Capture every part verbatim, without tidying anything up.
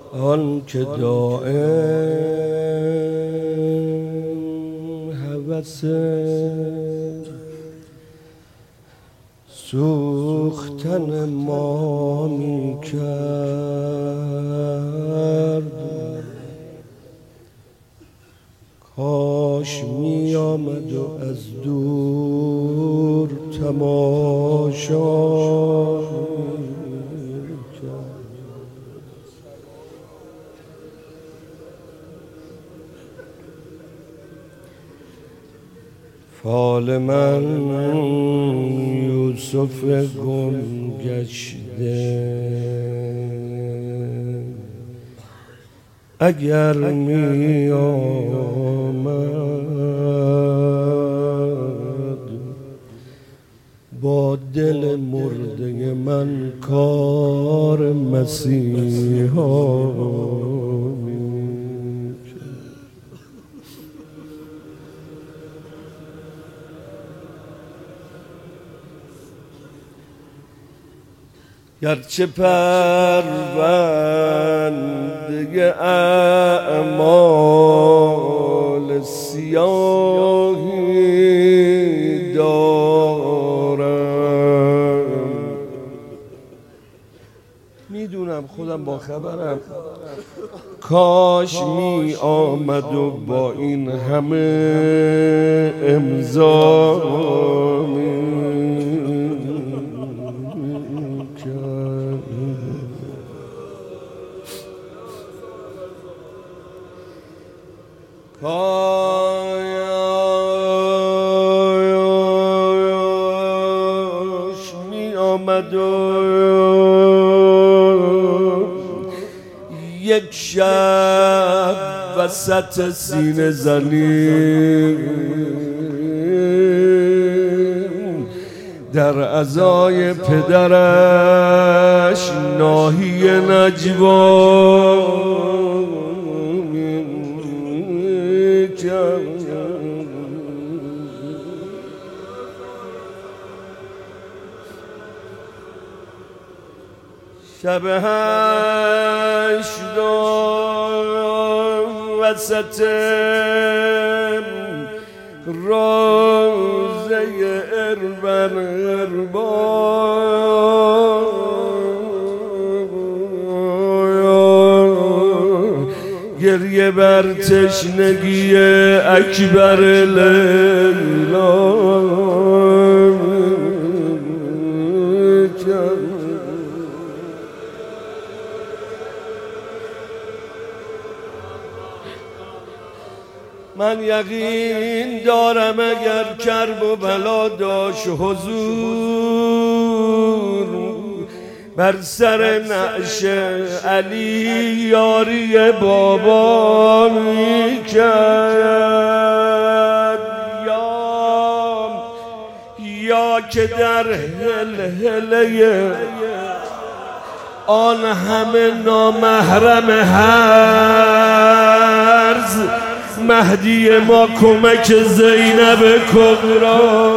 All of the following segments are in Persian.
آن که دائم هوس سوختن ما می کرد، کاش می آمد و از دور تماشا می کرد. فال من یوسف گم گشته، اگر می آمد با دل مرده من کار مسیحا گرچه پرونده اعمال سیاهی دارم، میدونم خودم با خبرم، کاش می آمد و با این همه امضا کاش می آمد و یک شب وسط سینه زنی در عزای پدرش ناحیه نجوا شب هشتم وسط روزه اربن اربا گریه بر تشنگی اکبر لیلا من یقین دارم اگر کرب و بلا داشت حضور بر سر نعش علی یاری بابا می کرد، یا یا که در هلهله آن همه نامحرم هرز مهدی ما کمک زینب کبرا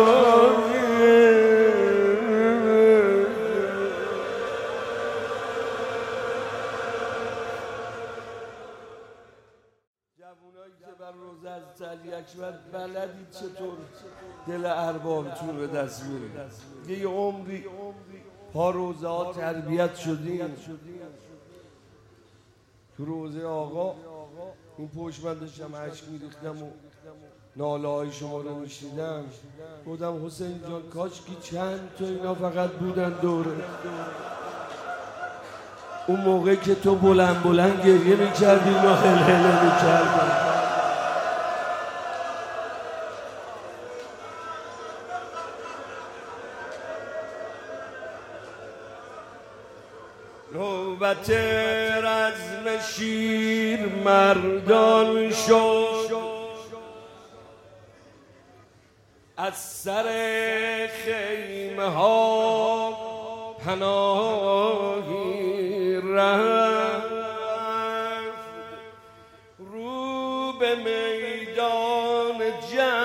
جوانایی که بر روزه از علی اکبر بلدید چطور دل اربابتون رو دست میارید. یه عمری پا روزه ها تربیت شدیم تو روزه آقا، اون پشت من داشتم عشق میریختم و ناله های شما رو میشیدم، گفتم حسین جان کاش که چند تا اینا فقط بودن دوره. اون موقع که تو بلند بلند گریه میکردی اینا هلهله میکردن. نوبت رزم شیر مردان شد، از سر خیمه ها پناهی رفت، رو به میدان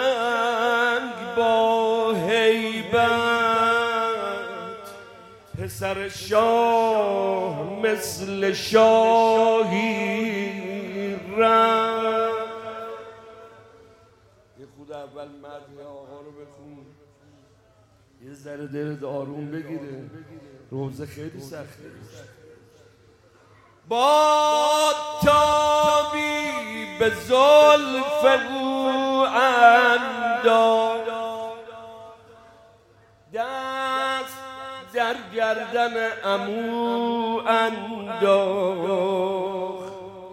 جنگ با هیبت پسر شاه مثل شاهی رم. یه خود اول مدح آقا رو بخون، یه ذره دلت آروم بگیره، روزه خیلی سخته. با تابی به زلف او انداخت، دست در گردن عمو انداخت،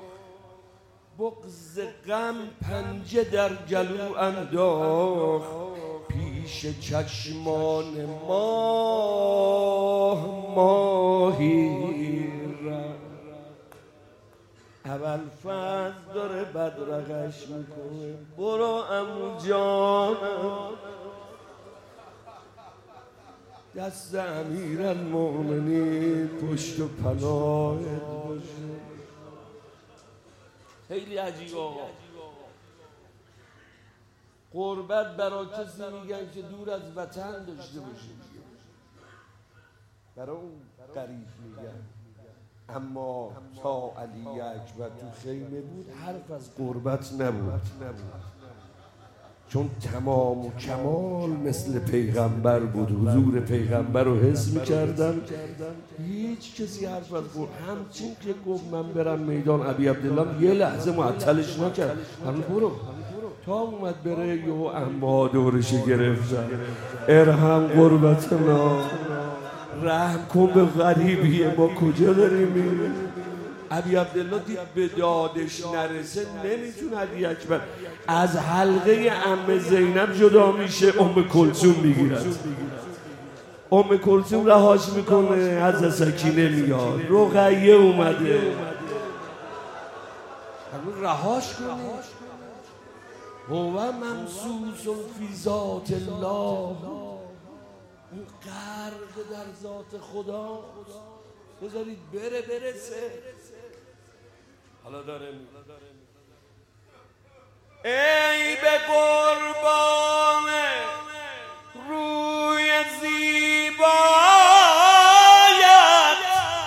بغض غم پنجه در گلو انداخت، پیش چشمان ماه ماهی رفت. اول فضل داره بدرقش میکنه، برو عمو جانم دست امیرالمومنین پشت و پناهت باشه. خیلی عجیب آقا، قربت برای کسی میگن که دور از وطن داشته باشه، برای اون غریب میگن. اما تا علی اکبر تو خیمه بود حرف از قربت نبود، چون تمام و کمال مثل پیغمبر بود، حضور پیغمبر رو حس می‌کردن. هیچ کسی حرف از قربت، همچین که گفت من برم میدان ابی عبدالله یه لحظه معطلش نکرد، همون برو تا اومد بره یهو اما دورش گرفتن. ارحم قربتنا، رحم کن به غریبیه، ما کجا داریم میریم؟ ابی عبدالله دید به دادش نرسه نمیتونه علی اکبر از حلقه عمه زینب جدا میشه، ام کلثوم میگیرد، ام کلثوم رهاش میکنه، از سکینه میاد، رقیه اومده، همون رهاش کنه. هو ممسوس فی ذات الله، اون غرق در ذات خدا، بذارید بره برسه. حالا داره می ای به قربان روی زیبایت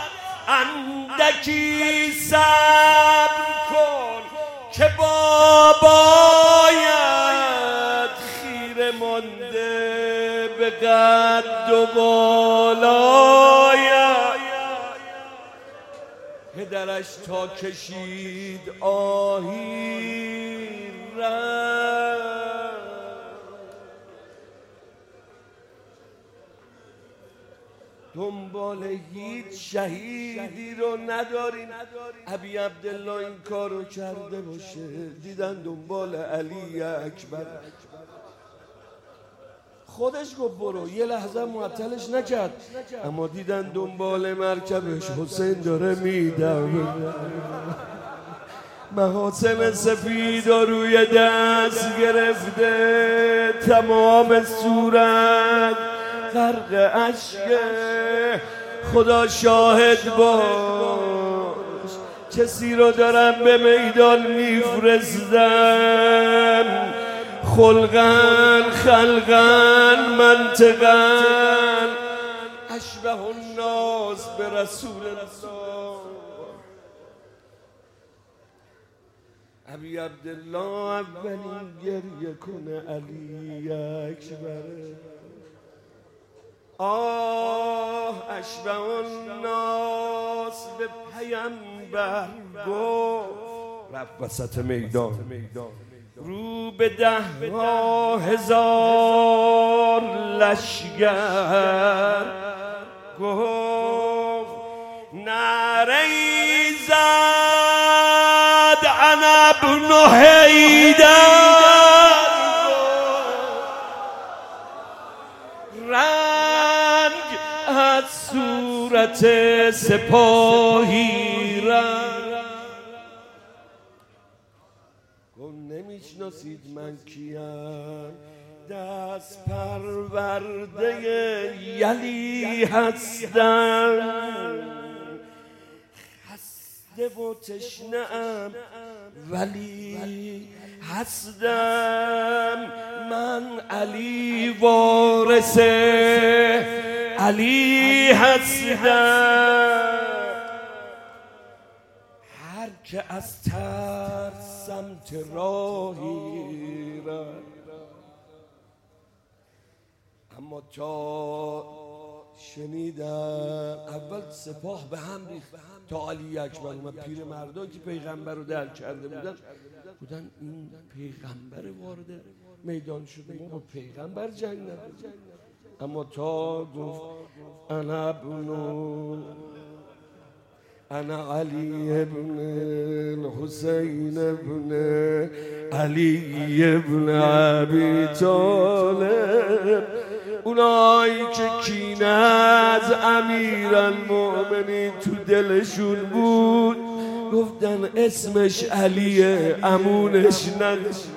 اندکی صبر کن که بابایت خیره مانده به قد و بالایت. پدرش تا کشید آهی رفت، دنبال هیچ شهیدی رو نداریم. ابی عبدالله این کار رو کرده باشه، دیدن دنبال علی اکبر، خودش گفت برو، یه لحظه معطلش نکرد، اما دیدن دنبال مرکبش حسین داره میدوه، محاسن سفید و روی دست گرفته، تمام صورت غرق اشک. خدا شاهد باش کسی رو دارم به میدان میفرستم، خلقن خلقن منطقن اشبه الناس به رسول الله. ابی عبدالله اولین گریه کنه علی اکبر. آه اشبه الناس به پیامبر گفت، رفت وسط میدان، رو به ده ها هزار لشگر گفت، نعره زد انا ابن حیدر، رنگ از صورت سپاهی رنگ. نمیشناسید من کیم؟ دست پرورده یلی هستم، خسته و تشنه‌ام ولی هستم. من علی وارث علی هستم. هر که از ترس سمت راهی رفت، اما تا شنیدم اول سپاه به هم ریخت تا علی اکبر اومد. پیر مردا که پیغمبر رو در کرده بودن بودن این پیغمبر وارد میدان شده، ما با پیغمبر جنگ نداریم. اما تا گفت انا ابن انا علی ابن الحسین ابن علی ابن ابی طالب، اونایی که کینه از امیرالمؤمنین تو دلشون بود گفتن اسمش علیه، امونش نداشت.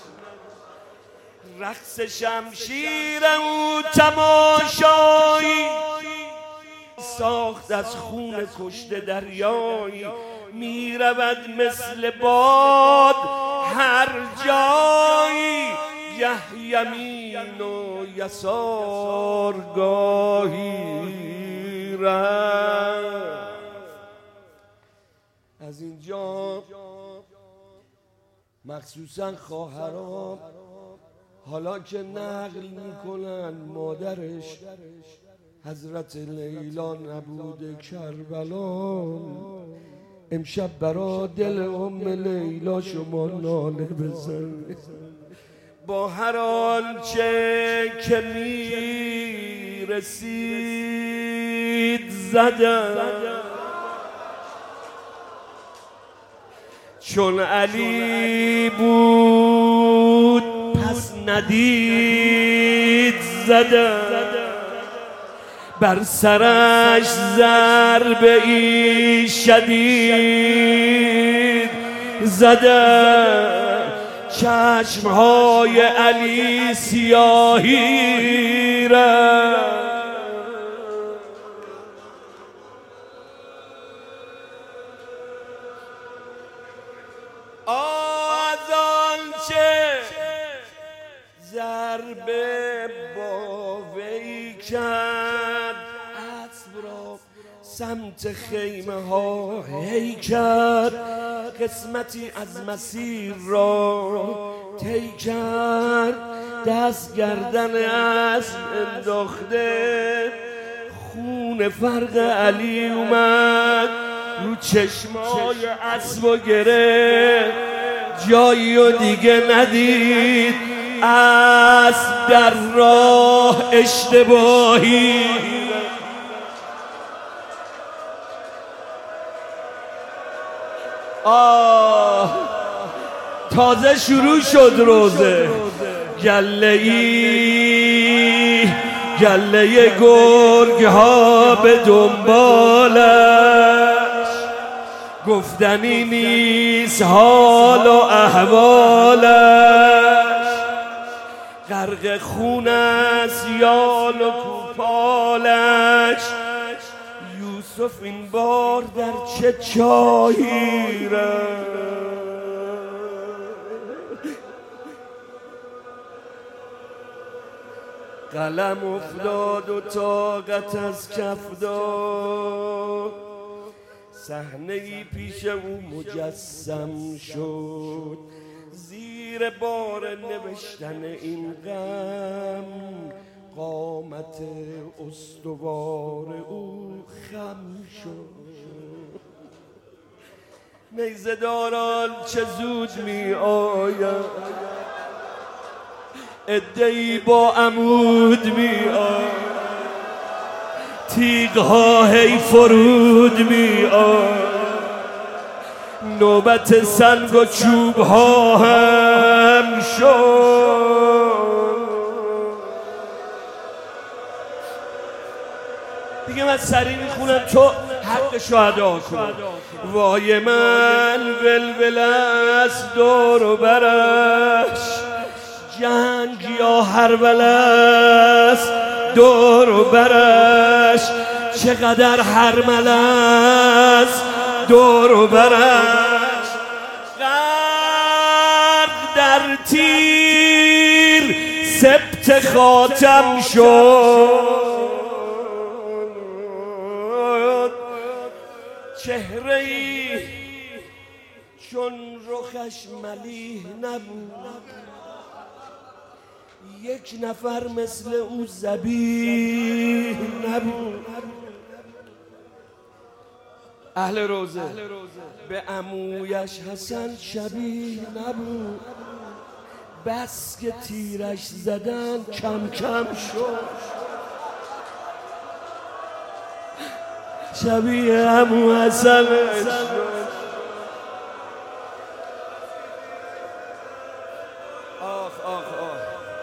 رقص شمشیر او تماشایی ساخت از خون کشته دریایی، می رود مثل باد هر جایی، گه یمین و یسار گاهی رفت. از اینجا مخصوصا خواهران حالا که نقل میکنن مادرش حضرت لیلا نبود کربلا، امشب برا دل ام لیلا شما ناله بزنید. با هر آنچه که میرسید زدم، چون علی بود پس ندید زدم، بر سرش ضربه ای شدید زدم، چشمهای علی سیاهی رفت. از آنچه ضربه با وی کرد، اسب را سمت خیمه ها هی کرد، قسمتی از مسیر را طی کرد، دست گردن اسب انداخته، خون فرق علی اومد رو چشمای اسب و گره، جایی و دیگه ندید، اسب در راه اشتباهی. آه تازه شروع شد روزه، گله ای گله گرگ ها به دنبالش، گفتنی نیست حال و احوالش، غرق خون است یال و کوپالش، یوسف این بار در چه چاهی رفت. قلم افتاد و طاقت از کف داد، صحنه‌ای پیش او مجسم شد، زیر بار نوشتن این غم قامت استوار او خم شد. نیزه داران چه زود می آید، عده‌ای با عمود می آید، تیغ‌ها هی فرود می آید، نوبت سنگ و چوب‌ها هم شد. دیگه من سریع میخونم تو حقشو ادا کن. وای من ولول است دور و برش، جنگ یا هرول است دور و برش، چقدر هرمل است دور و برش، غرق در تیر سبت خاتم شد، چهره‌ای چون رخش ملیح نبود، یک نفر مثل او ذبیح نبود. اهل روزه به عمویش حسن شبیه نبود، بس که تیرش زدن کم کم شد، شبیه عمو حسن شد. آخ آخ آخ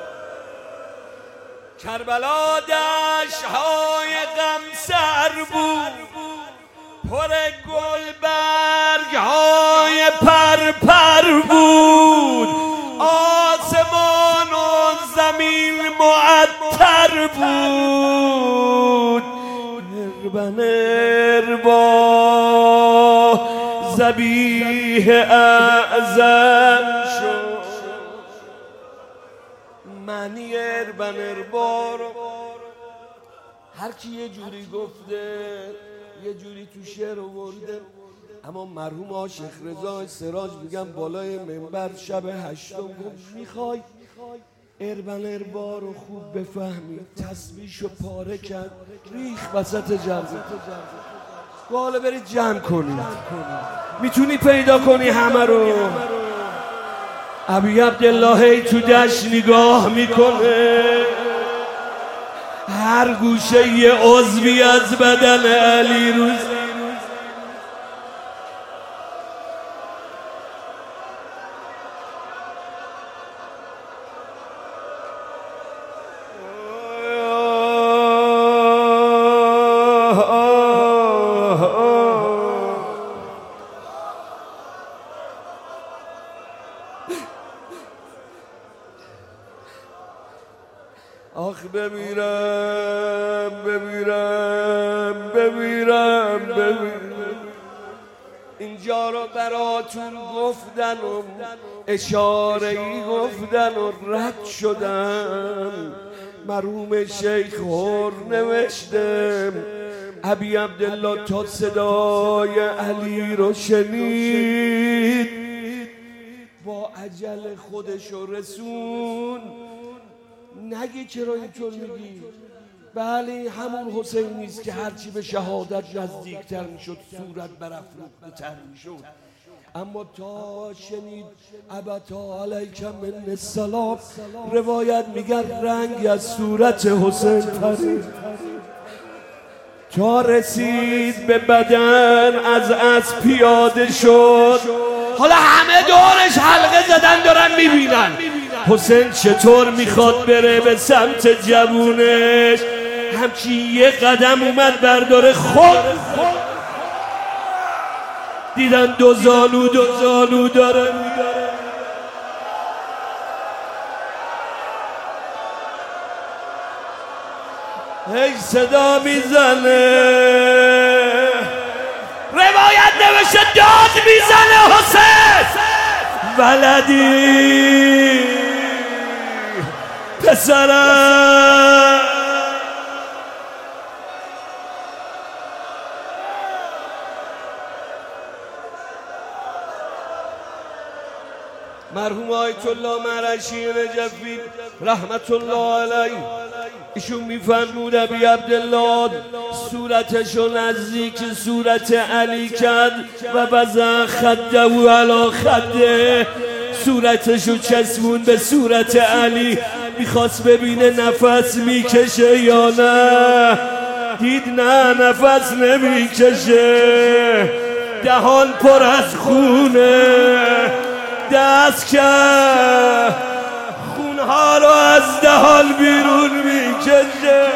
کربلا دشت‌های غمسر بود، پر گل برگ های پرپر بود، آسمان و زمین معطر بود. اربن اربا ذبیح اعظم شد. معنی اربن اربا رو هر کی یه جوری گفته، یه جوری تو شعر آورده، اما مرحوم عاشق رضا سراج میگم بالای منبر شب هشتم گفت میخوای اربن اربا رو خوب بفهمی، تسبیحشو پاره کرد ریخ وسط جمع. حالا بری جمع کنی، میتونی پیدا کنی همه رو. ابی عبدالله هی تو دشت نگاه میکنه، هر گوشه یه عضوی از بدن علی روز. آخ بمیرم بمیرم بمیرم بمیرم. اینجا رو براتون گفتن و اشاره‌ای گفتن و رد شدن. مرحوم شیخ هور نوشته ابی عبدالله تا صدای علی رو شنید با عجل خودشو رسون. نگی چرا اینطور میگی؟ بله همون حسین نیست که هرچی به شهادت نزدیکتر میشد صورت برافروخته‌تر میشد. اما تا شنید ابتا علیک من السلام، روایت میگه رنگ از صورت حسین پرید، تا رسید به بدن از از پیاده شد. حالا همه دورش حلقه زدن دارن میبینن حسین چطور میخواد بره به سمت جوونش. همچی یه قدم اومد برداره خود دیدن دو زانو دو زانو داره. هی صدا میزنه، روایت نوشته داد میزنه حسین ولدی پسرم. مرحوم آیت الله مرشی نجفی رحمت الله علیه ایشون میفرمود ابی عبدالله صورتشو نزدیک صورت علی کرد و وضع خده و علا خده، صورتشو چسبون به صورت علی، میخواست ببینه نفس میکشه یا نه. دید نه نفس نمیکشه، دهان پر از خونه، دست کرد خونها رو از دهان بیرون میکشه.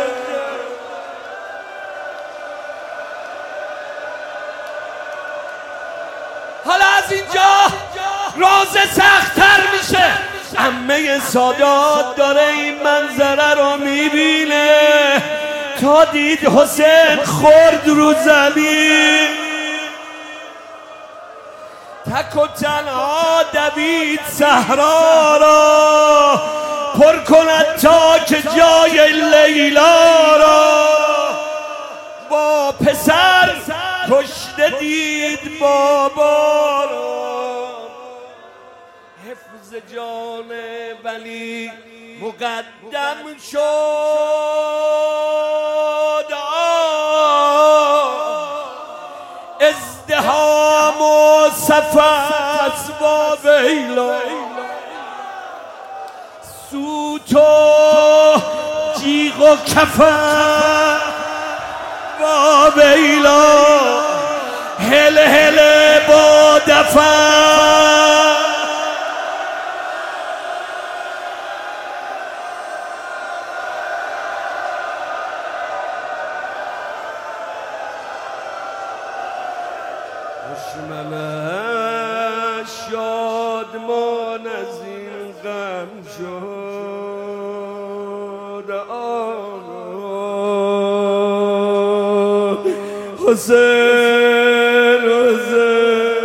حالا از اینجا روزه سخت‌تر میشه. عمه سادات داره این منظره رو میبینه، تا دید حسین خورد رو زمین، تک و تنها دوید صحرا را پر کند تا که جای لیلا را. با پسر کشته بدید بابا را، حفظ جان ولی مقدم شد. ازدحام و صفت با ویلا، سوت و جیغ و کفن با ویلا، هل هل با دفن. دشمنش شادمان از این غم شد. آه حسین حسین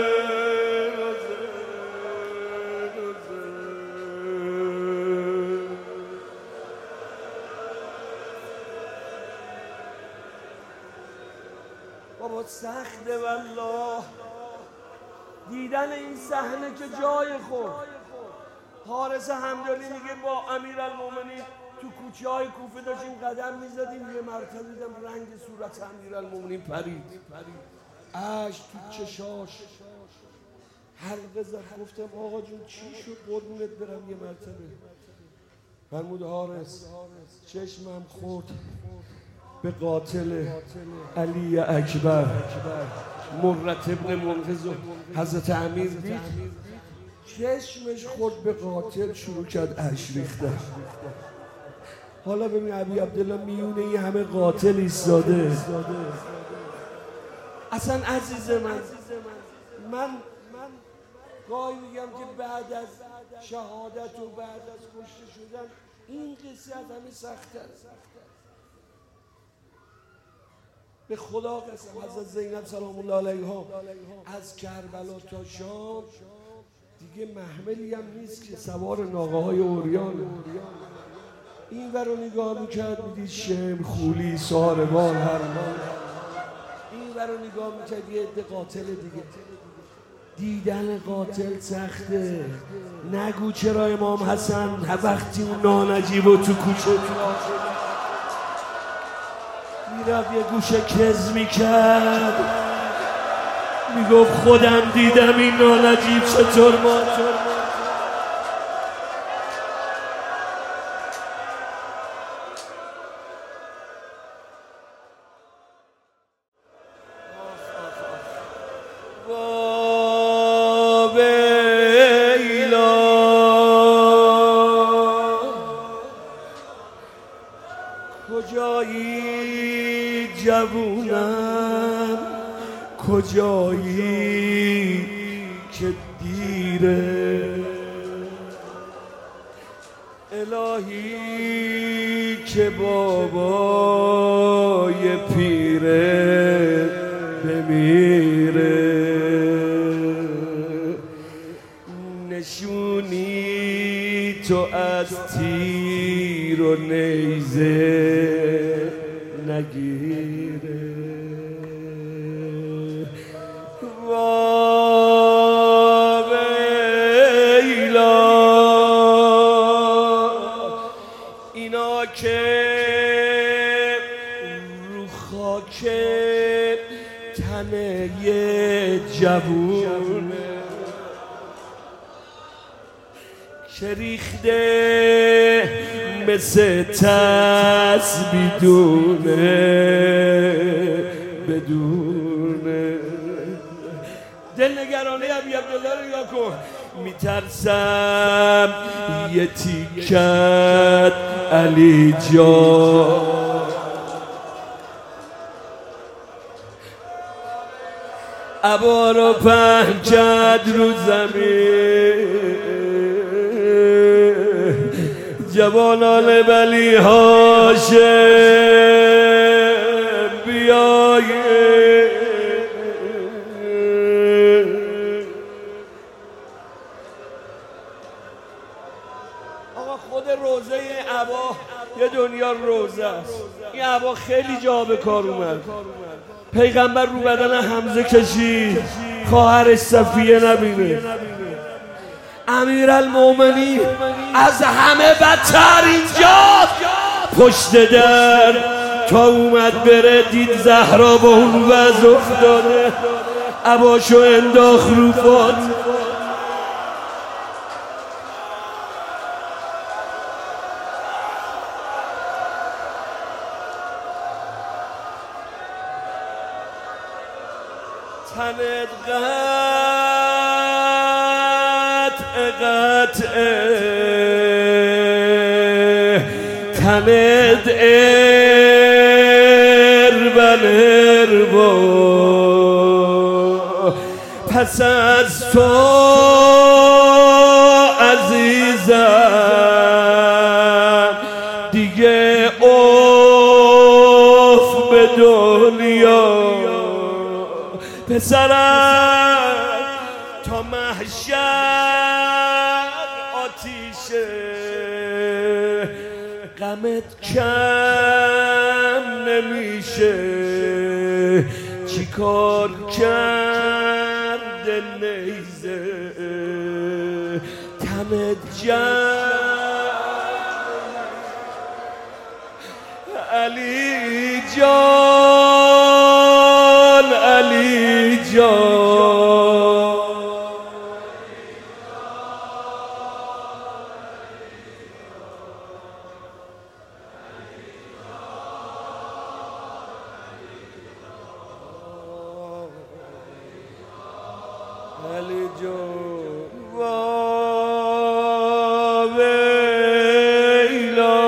بابا سخته والله دیدن این صحنه که جای خورد. حارس همدانی میگه با امیرالمومنین تو کوچه های کوفه داشتیم قدم میزدیم، یه مرتبه دیدم رنگ صورت امیرالمومنین پرید، اشک تو چشاش حلقه زد. گفتم آقا جون چی شد؟ قربونت برم. یه مرتبه فرمود حارس چشمم خورد به قاتل علی اکبر مرت ابن منقذ. حضرت امیر دید چشمش خورد به قاتل، شروع کرد اشک ریختن. حالا ببین ابی عبدالله میونه این همه قاتل ایستاده. اصلا عزیز من من گاهی میگم که بعد از شهادت و بعد از کشته شدن این قصه از همه سخت است. به خدا قسم حضرت زینب سلام الله علیها از کربلا تا شام دیگه محملی هم نیست که سوار ناقه های اوریانه. این ور رو نگاه میکرد میدید شم، خولی، ساربان، هرمان. این ور رو نگاه میکرد یه عده قاتل دیگه. دیدن قاتل سخته. نگو چرا امام حسن وقتی اون نانجیب و تو کوچه میرفت یه گوشه کز میکرد میگفت خودم دیدم این نانجیب چطور مات. کجایی جوونم کجایی که دیره، الهی که بابای پیره بمیره. نشونی تو از تیر و نیزه نگیره. وا ویلا اینا که رو خاک تنه یه جوونه که ریخته مثل تسبیدونه بدونه. دلنگرانه ابی عبدالله رو یا کن. میترسم یه تیکت علی جان عبا رو پهن کرد رو زمین. جوانان بلی هاشم بیایید. آقا خود روزه عبا یه دنیا روزه است. این عبا خیلی جا به کار اومد. پیغمبر رو بدن حمزه کشید خواهرش صفیه نبینه. امیرالمومنین از همه بدتر اینجا پشت در تا اومد بره دید زهرا با اون وضع افتاده، عباشو انداخت رو فات. تنت قطع قطعه، تنت اربن اربا، پس از تو عزیزم دیگه اوف به دنیا. پسرم تا محشر آتیشه، غمت کم نمیشه، چی کار کرده نیزه تنت جمع. علی جان علی جان، علی جان وا ویلا،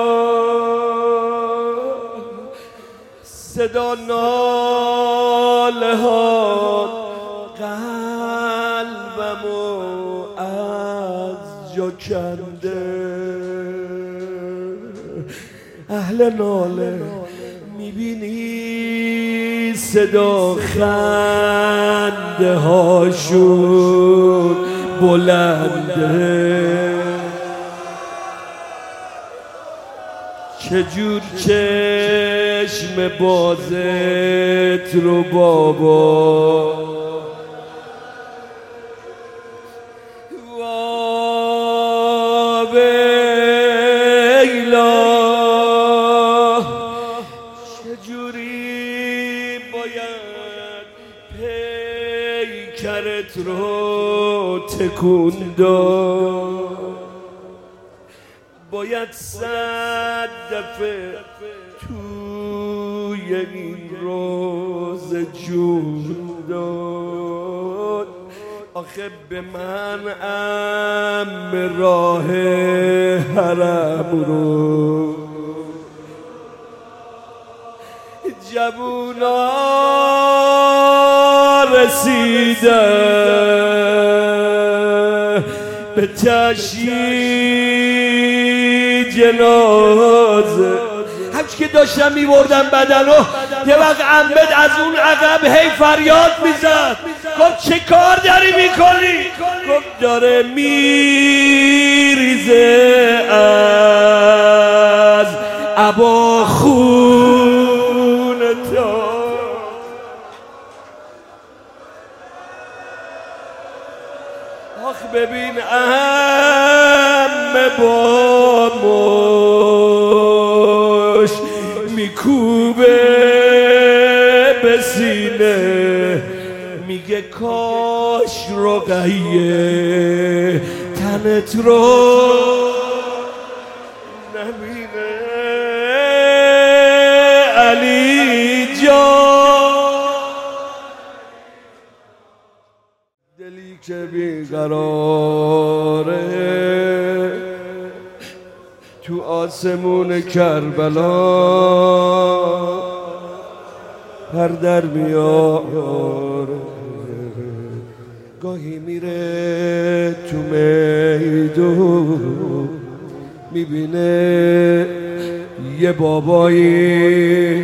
صدا ناله ها قلبمو از جا کنده. اهل ناله میبینی صدا خنده هاشون بلنده، چجور چشم بازت رو بابا وا ویلا، چجوری باید پیکرت رو تکون داد، باید صد دفعه توی این روز جون داد. آخه به من ام راه حرم رو جوونا رسیدن به تشییع جنازه. همچی که داشتم میبردم بدنو یه وقت عمد از اون عقب هی فریاد میزد، گفت چه کار داری میکنی؟ گفت داره میریزه از عبا خون تو. آخ ببین عمه با مش میکوبه به سینه، میگه کاش رقیه تنت رو نبینه. علی جان دلی که بیقراره تو آسمون کربلا پر در میاره، گاهی میره تو میدون میبینه یه بابایی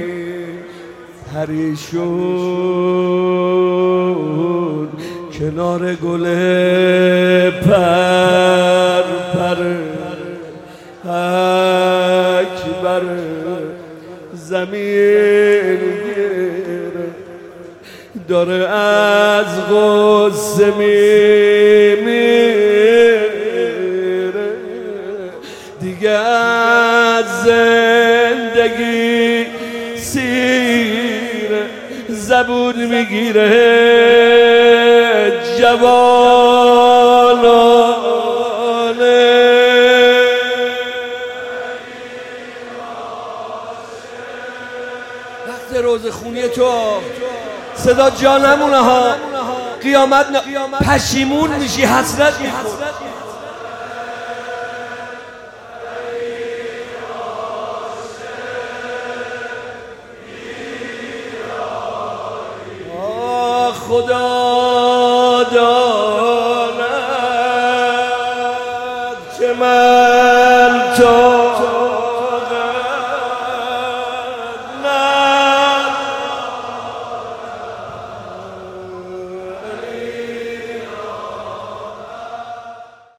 پریشون کنار گل پر پر اکبر زمین گیره. داره از غصه میمیره، دیگه از زندگی سیره، زبون میگیره جوانانه. وقت روز خونی تو صدا جا نمونه ها، قیامت ن... پشیمون میشی، حسرت میخوری. خدا داند که من تو